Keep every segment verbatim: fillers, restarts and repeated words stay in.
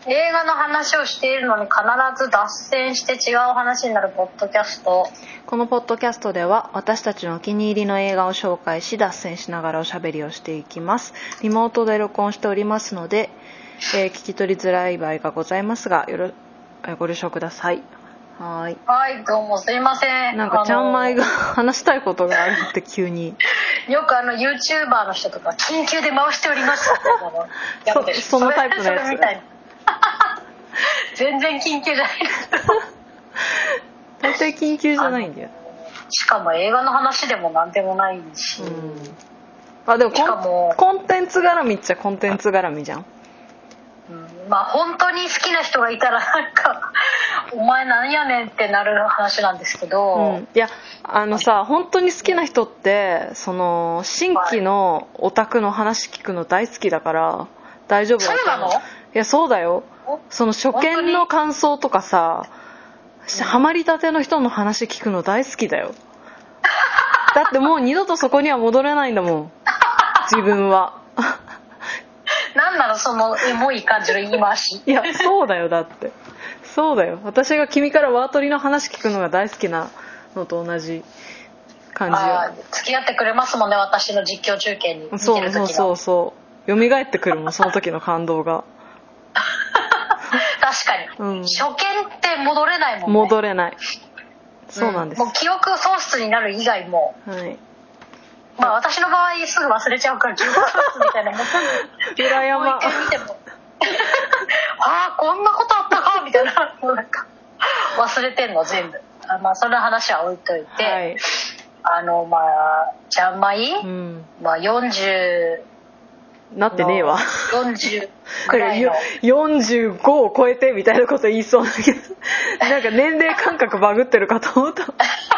映画の話をしているのに必ず脱線して違う話になるポッドキャスト。 このポッドキャストでは私たちのお気に入りの映画を紹介し、脱線しながらおしゃべりをしていきます。リモートで録音しておりますので、えー、聞き取りづらい場合がございますが、よろご了承ください。はい。 はい、どうもすいません。 なんかちゃんまいが話したいことがあるって急に。 よくあの YouTuber の人とか緊急で回しておりますってのやめてる。 そ, そのタイプのやつ。 それみたいな全然緊急じゃない。 大体緊急じゃないんだよ。 しかも映画の話でもなんでもないし。うん、 あでもコンコンテンツ絡みっちゃコンテンツ絡みじゃん。 うん、まあ本当に好きな人がいたらなんかお前なんやねんってなる話なんですけど、 うん、いやあのさ、本当に好きな人ってその新規のオタクの話聞くの大好きだから大丈夫だと思う。 そうなの？ いやそうだよ。その初見の感想とかさ、ハマりたての人の話聞くの大好きだよ。だってもう二度とそこには戻れないんだもん自分は。 なんなのそのエモい感じの言い回し。 いやそうだよ。だってそうだよ。私が君からワートリの話聞くのが大好きなのと同じ感じよ。 あ付き合ってくれますもんね、私の実況中継に見てる時の。 そうそうそうそう蘇ってくるもんその時の感動が。 確かに、うん、初見って戻れないもんね。 戻れない。そうなんです、 うん、もう記憶喪失になる以外も、 はい、 まあ私の場合すぐ忘れちゃうから記憶喪失みたいなもん裏山もう一回見てもああこんなことあったかみたいなもうなんか忘れてんの全部。あ、まあその話は置いといて、はい、あのまあちゃんまい、うん、まあよんじゅうなってねえわ。 よんじゅうぐらいのよんじゅうごを超えてみたいなこと言いそうだけどなんか年齢感覚バグってるかと思った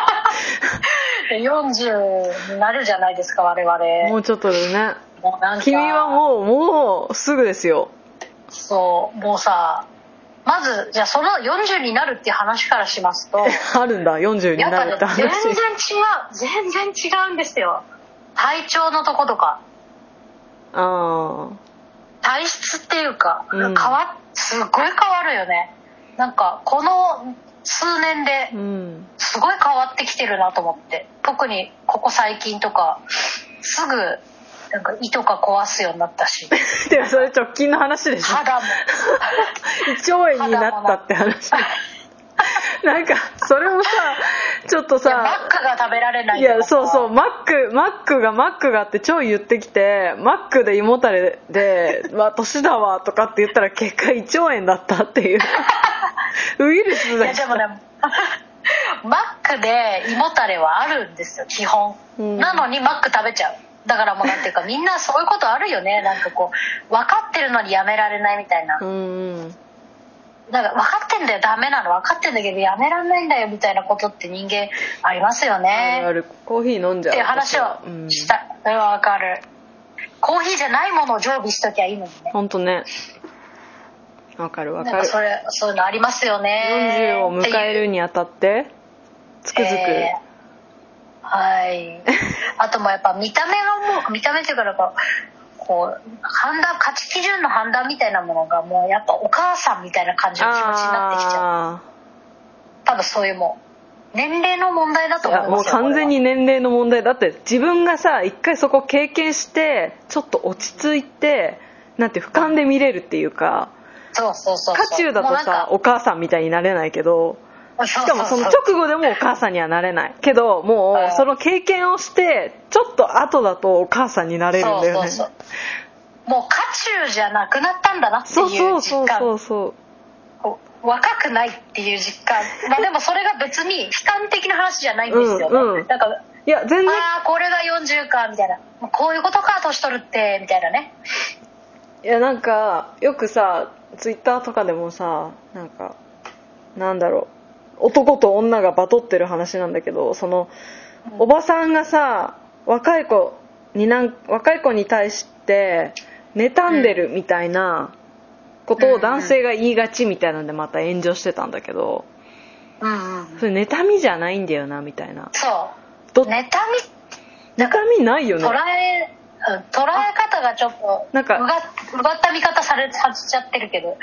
よんじゅうになるじゃないですか我々。 もうちょっとでね。もうなんか君はもうもうすぐですよ。 そうもうさ、まずじゃあそのよんじゅうになるっていう話からしますとあるんだよんじゅうになるって話。 全然違う全然違うんですよ。体調のとことかあ体質っていうか、うん、変わすごい変わるよね。なんかこの数年ですごい変わってきてるなと思って、特にここ最近とかすぐなんか胃とか壊すようになったしでもそれ直近の話でしょ。 肌も胃腸炎になったって話なんかそれもさちょっとさマックが食べられない。 いやそうそうマックマックがマックがって超言ってきてマックで胃もたれでまあ年だわとかって言ったら結果胃腸炎だったっていうウイルスだ。 いやでもねマックで胃もたれはあるんですよ基本、うん、なのにマック食べちゃう。だからもうなんていうかみんなそういうことあるよね。なんかこう分かってるのにやめられないみたいな、うんだから分かってんだよダメなの分かってんだけどやめられないんだよみたいなことって人間ありますよね。 あるある。コーヒー飲んじゃうっていう話をした、うん、それは分かる。コーヒーじゃないものを常備しときゃいいのにね。 ほんとね分かる分かる。 なんかそれそういうのありますよね。 よんじゅうを迎えるにあたってつくづく、えーはいあともやっぱ見た目がもう見た目っていうかなんかこう判断価値基準の判断みたいなものがもうやっぱお母さんみたいな感じの気持ちになってきちゃう。多分そういうもう年齢の問題だと思いますよ。 もう完全に年齢の問題だって。自分がさ一回そこ経験してちょっと落ち着いてなんて俯瞰で見れるっていうか、 そうそうそう渦中だとさお母さんみたいになれないけど、しかもその直後でもお母さんにはなれないけどもうその経験をしてちょっと後だとお母さんになれるんだよね。 そうそうそうもう渦中じゃなくなったんだなっていう実感。 そうそうそうそう若くないっていう実感まあでもそれが別に悲観的な話じゃないんですよね、うんうん、なんかいや全然ああこれがよんじゅうかみたいなこういうことか年取るってみたいなね。 いやなんかよくさツイッターとかでもさなんかなんだろう男と女がバトってる話なんだけど、その、うん、おばさんがさ若い子になん若い子に対して妬んでるみたいなことを男性が言いがちみたいなんでまた炎上してたんだけど、うんうん、それ妬みじゃないんだよなみたいな。 そう妬み妬みないよね。 捉え捉え方がちょっとなんかうがった見方されさせちゃってるけど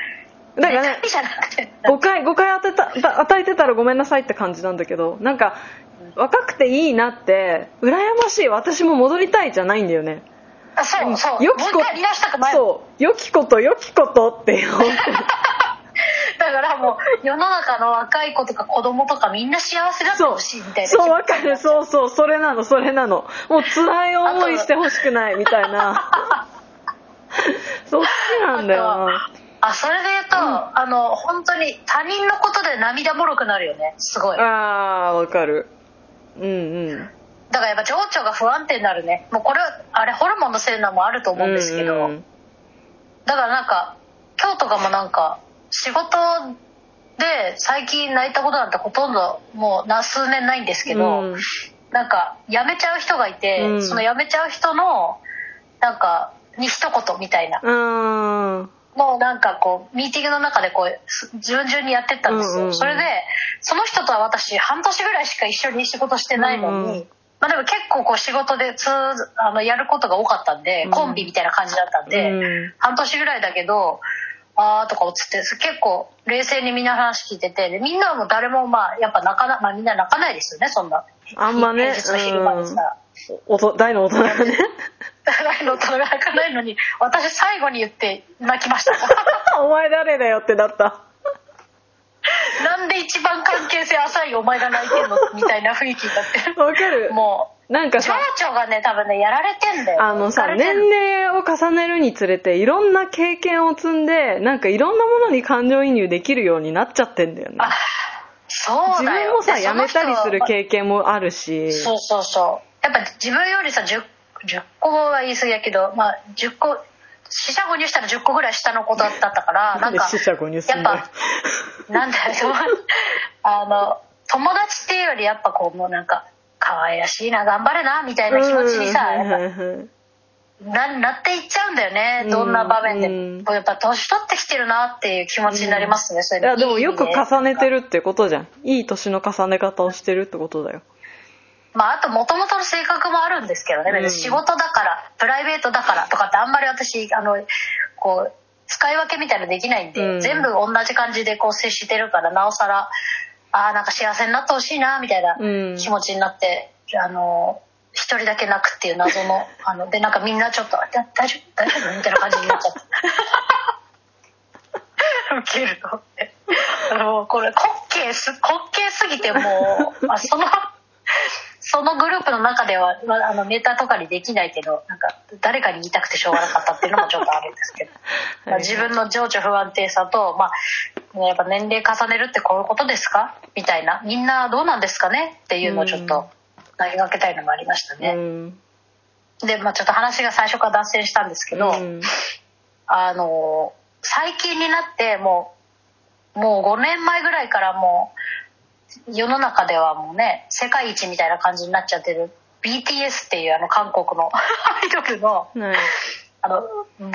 だからねごかいごかい当てた与えてたらごめんなさいって感じなんだけど、なんか若くていいなって羨ましい私も戻りたいじゃないんだよね。 あそうそうよきこもう一回離脱したくない。 そうよきことよきことって思ってだからもう世の中の若い子とか子供とかみんな幸せだってほしいみたいな。 そうわかる。そうそうそれなのそれなの。もう辛い思いしてほしくないみたいなそっちなんだよな。 あそれで言うと、うん、あの本当に他人のことで涙もろくなるよねすごい。 あーわかる。うんうん。 だからやっぱ情緒が不安定になるね。もうこれあれホルモンのせいなのもあると思うんですけど、うんうん、だからなんか今日とかもなんか仕事で最近泣いたことなんてほとんどもう数年ないんですけど、うん、なんか辞めちゃう人がいて、うん、その辞めちゃう人のなんかに一言みたいな、うん、もうなんかこうミーティングの中でこう順々にやってったんですよ、うんうん、それでその人とは私半年ぐらいしか一緒に仕事してないのに、うん、まあ、でも結構こう仕事でつあのやることが多かったんで、うん、コンビみたいな感じだったんで、うん、半年ぐらいだけどあーとかつって結構冷静にみんな話聞いてて、でみんなも誰もまあやっぱ泣かな、まあ、みんな泣かないですよねそんなあんまね、 平日の昼間にさ、 うん、大の大人がね大の大人が泣かないのに私最後に言って泣きましたお前誰だよってなったなんで一番関係性浅いお前が泣いてんのみたいな雰囲気になってわかる。 もうなんかさ情緒がね多分ねやられてんだよ。 あのさ年齢を重ねるにつれていろんな経験を積んでなんかいろんなものに感情移入できるようになっちゃってんだよね。 あそうだよ。 自分もさ辞めたりする経験もあるし、 そうそうそうやっぱ自分よりさ 10, 10個は言い過ぎやけど、まあ、じゅっこ四捨五入したらじゅっこぐらい下の子だったからなんか四捨五入すんだよ。 やっぱなんだよあの友達っていうよりやっぱこうもうなんか可愛らしいな頑張れなみたいな気持ちにさやっぱ な, なっていっちゃうんだよね。どんな場面でもやっぱ年取ってきてるなっていう気持ちになりますね、うん、それでいい。 いやでもよく重ねてるってことじゃん。いい年の重ね方をしてるってことだよ。 まああと元々の性格もあるんですけどね、別に仕事だからプライベートだからとかってあんまり私あのこう使い分けみたいなのできないんで、うん、全部同じ感じでこう接してるからなおさらあなんか幸せになってほしいなみたいな気持ちになって、うん、あの一人だけ泣くっていう謎のあのでなんかみんなちょっと大丈夫大丈夫みたいな感じになっちゃってウケるとってあのこれ滑稽す滑稽すぎてもうあそのそのグループの中ではあのネタとかにできないけどなんか誰かに言いたくてしょうがなかったっていうのもちょっとあるんですけどまあ自分の情緒不安定さと、まあ、やっぱ年齢重ねるってこういうことですかみたいなみんなどうなんですかねっていうのをちょっと投げかけたいのもありましたね、うん、で、まあ、ちょっと話が最初から脱線したんですけど、うん、あの最近になってもう、もうごねんまえぐらいからもう世の中ではもうね世界一みたいな感じになっちゃってる ビーティーエス っていうあの韓国のアイドルの、うん、あの V,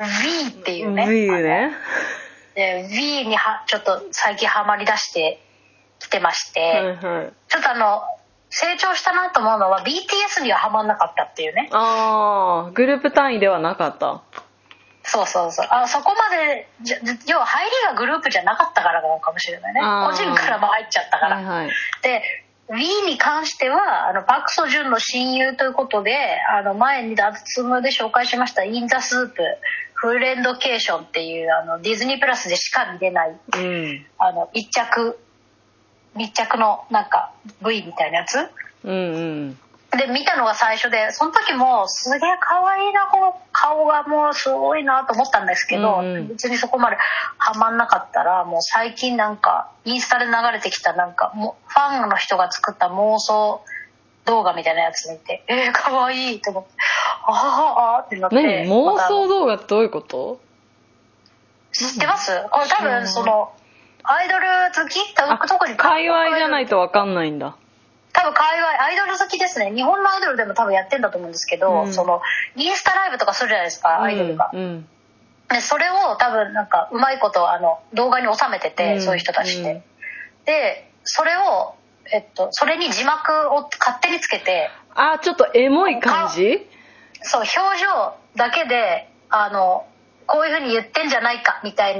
V っていうね V ねで V にはちょっと最近ハマりだしてきてまして、はいはい、ちょっとあの成長したなと思うのは ビーティーエス にはハマんなかったっていうね。 ああグループ単位ではなかった。 そうそうそうあそこまで要は入りがグループじゃなかったからなのかもしれないね。個人からも入っちゃったから、はいはい、で V に関してはあのパクソジュンの親友ということであの前にダツムで紹介しましたインザスープフレンドケーションっていうあのディズニープラスでしか見れない、うん、あの一着密着のなんか V みたいなやつ、うんうん、で見たのが最初でその時もすげえ可愛いなこの顔がもうすごいなと思ったんですけど、うんうん、別にそこまでハマんなかったらもう最近なんかインスタで流れてきたなんかもファンの人が作った妄想動画みたいなやつ見てえー可愛いと思ってああってなって。 何妄想動画ってどういうこと？ 知ってます？これ多分そのアイドル好き？特に界隈じゃないと分かんないんだ。 多分界隈アイドル好きですね。日本のアイドルでも多分やってんだと思うんですけど、うん、そのインスタライブとかするじゃないですかアイドルが、うんうん、でそれを多分なんかうまいことあの動画に収めてて、うん、そういう人たちって、うん、でそれをえっとそれに字幕を勝手につけてあちょっとエモい感じ？ そう表情だけであのこういう風に言ってんじゃないかみたいな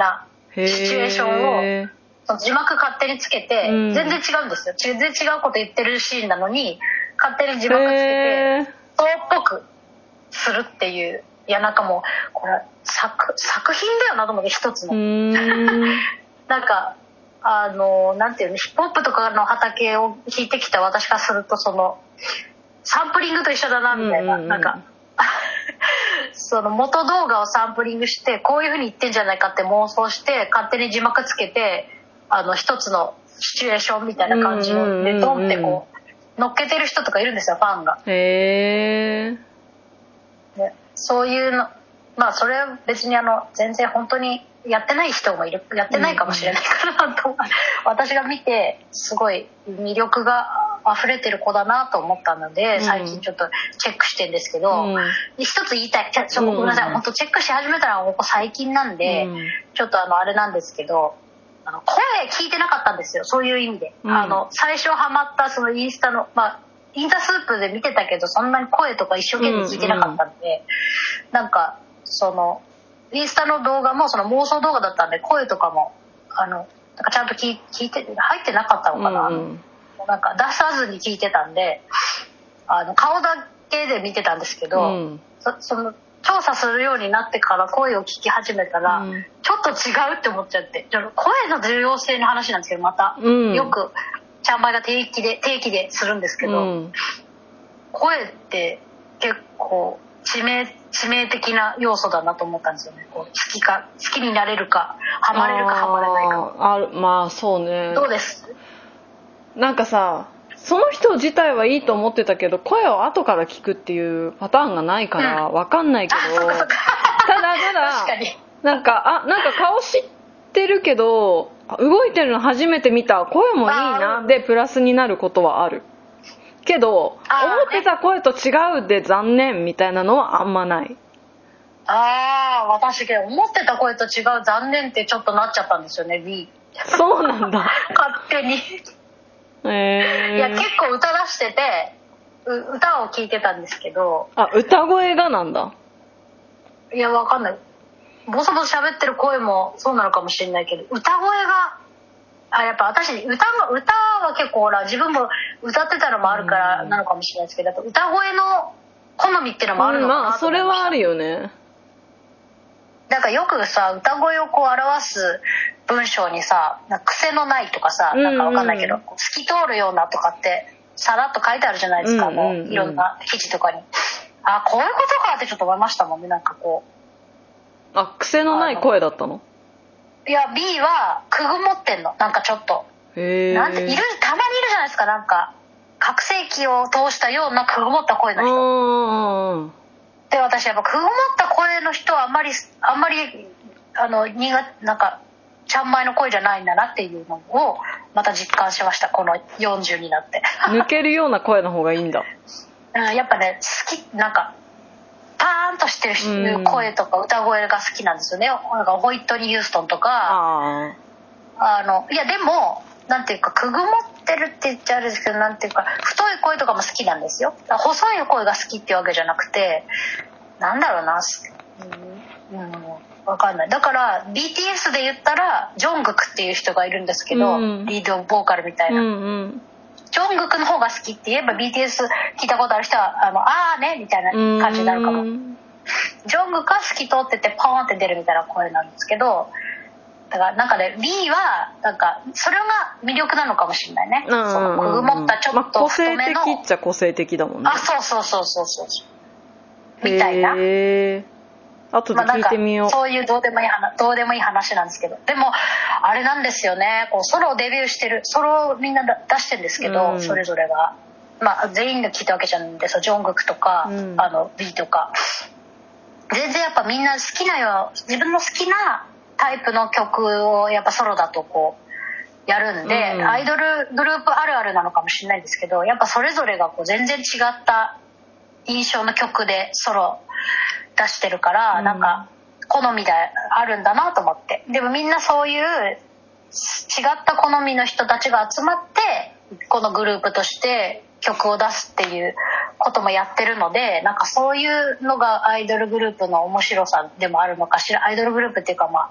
シチュエーションをその字幕勝手につけて、うん、全然違うんですよ。全然違うこと言ってるシーンなのに勝手に字幕つけてそうっぽくするっていう、いやなんかもうこれ 作, 作品だよなと思って、一つのなんかあのなんていうの、ヒップホップとかの畑を弾いてきた私からすると、そのサンプリングと一緒だなみたいな、うんうんうん、なんかその元動画をサンプリングしてこういう風に言ってんじゃないかって妄想して勝手に字幕つけて、あの一つのシチュエーションみたいな感じのでドンってこう乗っけてる人とかいるんですよ、ファンが。 へー、ね、そういうの、まあそれは別にあの全然本当にやってない人もいる、やってないかもしれないからなと、うんうん、私が見てすごい魅力が溢れてる子だなと思ったので、最近ちょっとチェックしてるんですけど、うん、一つ言いたい、ちょごめんなさい、うん、本当チェックし始めたのはここ最近なんで、うん、ちょっとあのあれなんですけど、あの声聞いてなかったんですよ、そういう意味で、うん、あの最初ハマったそのインスタの、まあインタスープで見てたけどそんなに声とか一生懸命聞いてなかったんで、うんうん、なんかそのインスタの動画もその妄想動画だったんで声とかもあのなんかちゃんと聞い、聞いて入ってなかったのかな、うんうん、なんか出さずに聞いてたんで、あの顔だけで見てたんですけど、うん、そ, その調査するようになってから声を聞き始めたら、うん、ちょっと違うって思っちゃって、声の重要性の話なんですけど、また、うん、よくちゃんまいが定期で定期でするんですけど、うん、声って結構致命致命的な要素だなと思ったんですよね。こう好きか好きになれるかハマれるかハマれないか。 ああ、まあそうね。 どうです？なんかさ、その人自体はいいと思ってたけど声を後から聞くっていうパターンがないから分かんないけど、うん、ただただ確かになんかあなんか顔知ってるけど動いてるの初めて見た、声もいいなでプラスになることはあるけど、思ってた声と違うで残念みたいなのはあんまない。 ああ、私思ってた声と違う残念ってちょっとなっちゃったんですよね。 B そうなんだ勝手にへえー、 いや結構歌出してて歌を聴いてたんですけど、 あ、歌声がなんだ。 いやわかんない、ボソボソ喋ってる声もそうなのかもしれないけど、歌声があ、やっぱ私歌も歌は結構ほら自分も歌ってたのもあるからなのかもしれないですけど、歌声の好みっていうのもあるのかなと思いました。 うん、まあそれはあるよね。 なんかよくさ歌声をこう表す文章にさ、なんか癖のないとかさ、なんかわかんないけど、うんうん、透き通るようなとかってさらっと書いてあるじゃないですか、うんうんうん、もういろんな記事とかに。あ、こういうことかってちょっと思いましたもんね。なんかこう、あ、癖のない声だったの？ いや B はくぐもってんの、なんかちょっとへなんている、たまにいるじゃないですか、なんか拡声器を通したようなくぐもった声の人で、私やっぱくぐもった声の人はあんまりあんまりあの苦なんかちゃんまいの声じゃないんだなっていうのをまた実感しました、このよんじゅうになって抜けるような声の方がいいんだうん、やっぱね好き、なんかパーンとしてる声とか歌声が好きなんですよね。なんかホイットニー・ヒューストンとか、ああのいやでもなんていうかくぐもってるって言っちゃあれですけど、なんていうか太い声とかも好きなんですよ。細い声が好きっていうわけじゃなくて、なんだろうな、うん、うん、分かんない。だから ビーティーエス で言ったらジョングクっていう人がいるんですけど、うん、リードボーカルみたいな、うんうん、ジョングクの方が好きって言えば ビーティーエス 聞いたことある人はあのあーねみたいな感じになるかも。ジョングクは透き通っててポーンって出るみたいな声なんですけど、だからなんかね B はなんかそれが魅力なのかもしれないね、うんうんうん、そのくぐもったちょっと太めの、 まあ、個性的っちゃ個性的だもんね。 あ、そうそうそうそうそうみたいな。 へー、後で聞いてみよう、 まあ、そういうどうでもいい話、どうでもいい話なんですけど、でもあれなんですよね、こうソロデビューしてる、ソロをみんな出してるんですけど、うん、それぞれが、まあ、全員が聞いたわけじゃないんで、ジョングクとか、うん、あの B とか全然やっぱみんな好きなよ、自分の好きなタイプの曲をやっぱソロだとこうやるんで、うん、アイドルグループあるあるなのかもしれないんですけど、やっぱそれぞれがこう全然違った印象の曲でソロ出してるから、うん、なんか好みであるんだなと思って。でもみんなそういう違った好みの人たちが集まってこのグループとして曲を出すっていうこともやってるので、なんかそういうのがアイドルグループの面白さでもあるのかしら。アイドルグループっていうか、まあ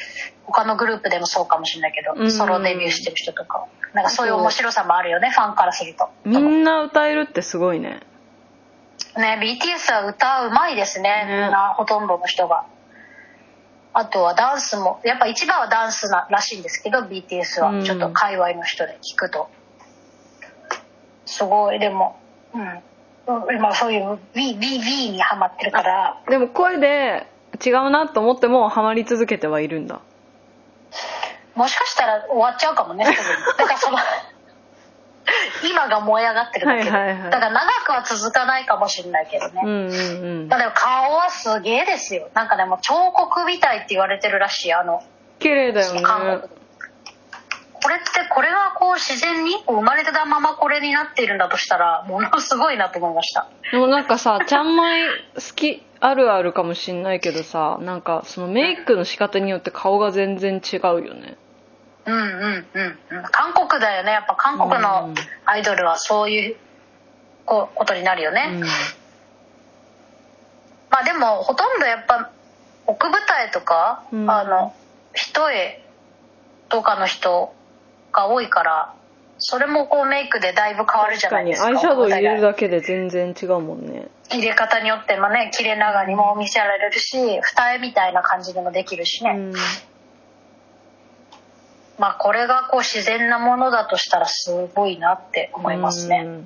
他のグループでもそうかもしれないけど、 うん、 ソロデビューしてる人とかなんかそういう面白さもあるよね、ファンからすると。 みんな歌えるってすごいね。 ね、ビーティーエス は歌うまいですね、 ね、 みんなほとんどの人が。あとはダンスもやっぱ一番はダンスならしいんですけど ビーティーエス は、うん、ちょっと界隈の人で聞くとすごい。でも、うん、今そういう ビービービー にハマってるから。 でも声で違うなと思ってもハマり続けてはいるんだ。 もしかしたら終わっちゃうかもね、すぐに。だからその今が燃え上がってるだけで、はいはいはい、だから長くは続かないかもしれないけどね、うんうんうん、だから顔はすげえですよ。なんかでも彫刻みたいって言われてるらしい。あの綺麗だよね。 韓国これってこれがこう自然に生まれてたままこれになっているんだとしたらものすごいなと思いました。 でもなんかさちゃんまい好きあるあるかもしんないけどさ、なんかそのメイクの仕方によって顔が全然違うよね。 うんうんうんうん。韓国だよね、やっぱ韓国のアイドルはそういうことになるよね、うん、まあでもほとんどやっぱ奥舞台とか、うん、あの一重とかの人が多いからそれもこうメイクでだいぶ変わるじゃないですか。 確かにアイシャドウ入れるだけで全然違うもんね。 入れ方によってもね、切れ長にも見せられるし二重みたいな感じでもできるしね、うん、まあこれがこう自然なものだとしたらすごいなって思いますね。うん、うん、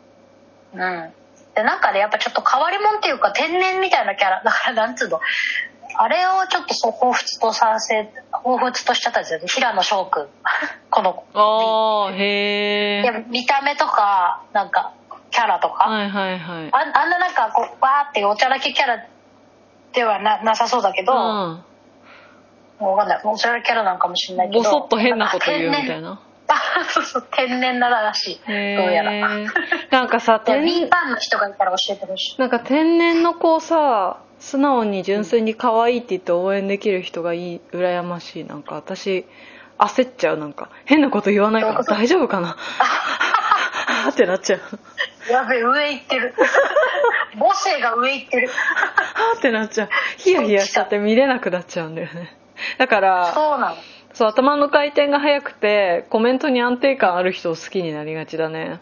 でなんかねやっぱちょっと変わり者っていうか天然みたいなキャラだからなんつうのあれをちょっとそう彷彿とさせ彷彿としちゃったんですよね、平野翔くんこのあーへー見た目とかなんかキャラとか、 はいはいはい、 あ, あんななんかこうバーっておちゃらけキャラでは な, なさそうだけど、うん、もう分かんないおちゃらけキャラなんかもしれないけどボソッと変なこと言うみたいなそうそう天然ならしい。どうやらなんかさ天然ファンの人がいたら教えてほしい。 なんか天然の子さ素直に純粋に可愛いって言って応援できる人がいい、羨ましい。なんか私焦っちゃう。なんか変なこと言わないから大丈夫かなってなっちゃう。 やべえ上行ってる母性が上行ってるってなっちゃう。ヒヤヒヤしちゃって見れなくなっちゃうんだよね。だからそうなの。 そう頭の回転が速くてコメントに安定感ある人を好きになりがちだね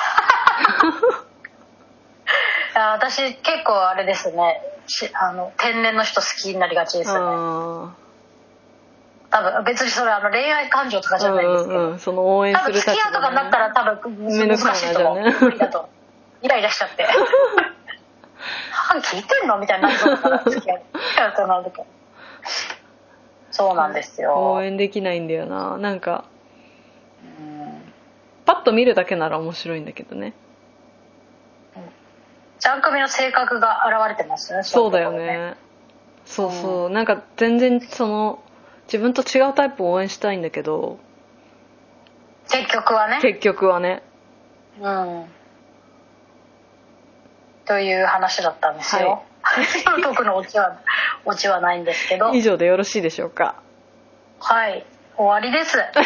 私結構あれですね、あの天然の人好きになりがちですよね。多分別にそれはあの恋愛感情とかじゃないですけど、うんうん、 その応援する立場、ね、 多分付き合うとかになったら多分難しいと思う、ね、無理だとイライラしちゃっては聞いてんのみたいになるとから付き合うとなるとそうなんですよ。 応援できないんだよな。なんかうんパッと見るだけなら面白いんだけどね。 ちゃん組の性格が現れてますね。 そうだよね。そうそう、うん、なんか全然その自分と違うタイプを応援したいんだけど結局はね結局はねうんという話だったんですよ、はい、特のオチはオチはないんですけど以上でよろしいでしょうか。 はい終わりです